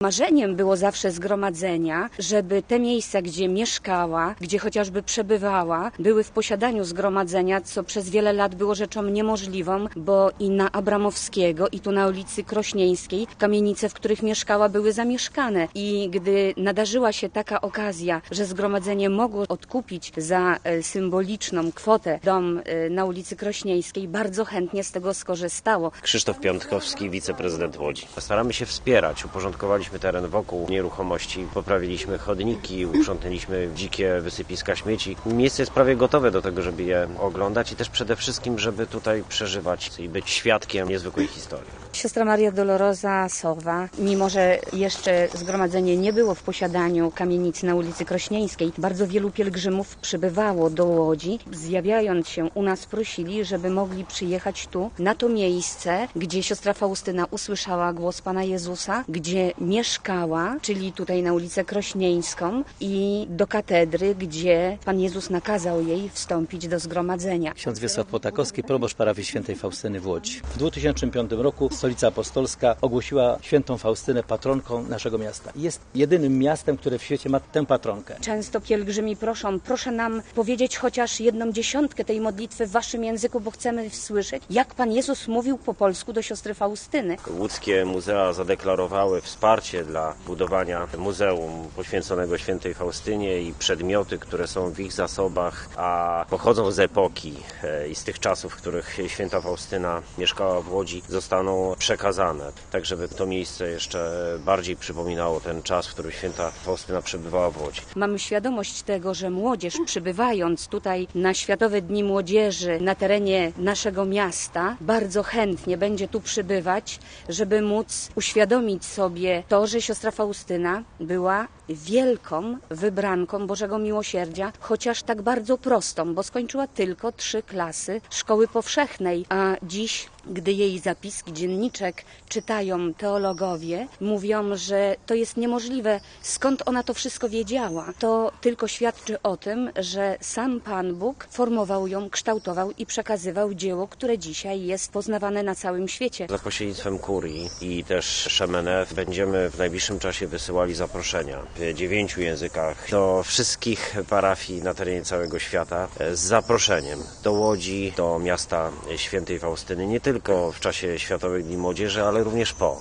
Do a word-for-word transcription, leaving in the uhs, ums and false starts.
Marzeniem było zawsze zgromadzenia, żeby te miejsca, gdzie mieszkała, gdzie chociażby przebywała, były w posiadaniu zgromadzenia, co przez wiele lat było rzeczą niemożliwą, bo i na Abramowskiego, i tu na ulicy Krośnieńskiej kamienice, w których mieszkała, były zamieszkane. I gdy nadarzyła się taka okazja, że zgromadzenie mogło odkupić za symboliczną kwotę dom na ulicy Krośnieńskiej, bardzo chętnie z tego skorzystało. Krzysztof Piątkowski, wiceprezydent Łodzi. Staramy się wspierać, uporządkowaliśmy teren wokół nieruchomości, poprawiliśmy chodniki, uprzątnęliśmy dzikie wysypiska śmieci. Miejsce jest prawie gotowe do tego, żeby je oglądać i też przede wszystkim, żeby tutaj przeżywać i być świadkiem niezwykłej historii. Siostra Maria Dolorosa Sowa, mimo że jeszcze zgromadzenie nie było w posiadaniu kamienicy na ulicy Krośnieńskiej, bardzo wielu pielgrzymów przybywało do Łodzi. Zjawiając się u nas, prosili, żeby mogli przyjechać tu, na to miejsce, gdzie siostra Faustyna usłyszała głos Pana Jezusa, gdzie mieszkała, czyli tutaj na ulicę Krośnieńską, i do katedry, gdzie Pan Jezus nakazał jej wstąpić do zgromadzenia. Ksiądz Wiesław Potakowski, proboszcz parafii świętej Faustyny w Łodzi. W dwa tysiące piątym roku Stolica Apostolska ogłosiła świętą Faustynę patronką naszego miasta. Jest jedynym miastem, które w świecie ma tę patronkę. Często pielgrzymi proszą, proszę nam powiedzieć chociaż jedną dziesiątkę tej modlitwy w waszym języku, bo chcemy słyszeć, jak Pan Jezus mówił po polsku do siostry Faustyny. Łódzkie muzea zadeklarowały wsparcie dla budowania muzeum poświęconego świętej Faustynie i przedmioty, które są w ich zasobach, a pochodzą z epoki i z tych czasów, w których święta Faustyna mieszkała w Łodzi, zostaną przekazane, tak żeby to miejsce jeszcze bardziej przypominało ten czas, w którym święta Faustyna przebywała w Łodzi. Mamy świadomość tego, że młodzież, przybywając tutaj na Światowe Dni Młodzieży na terenie naszego miasta, bardzo chętnie będzie tu przybywać, żeby móc uświadomić sobie to, że siostra Faustyna była wielką wybranką Bożego Miłosierdzia, chociaż tak bardzo prostą, bo skończyła tylko trzy klasy szkoły powszechnej, a dziś, gdy jej zapiski, dzienniczek czytają teologowie, mówią, że to jest niemożliwe. Skąd ona to wszystko wiedziała? To tylko świadczy o tym, że sam Pan Bóg formował ją, kształtował i przekazywał dzieło, które dzisiaj jest poznawane na całym świecie. Za pośrednictwem kurii i też Szemenef będziemy w najbliższym czasie wysyłali zaproszenia w dziewięciu językach do wszystkich parafii na terenie całego świata z zaproszeniem do Łodzi, do miasta świętej Faustyny, nie tylko w czasie Światowych Dni Młodzieży, ale również po.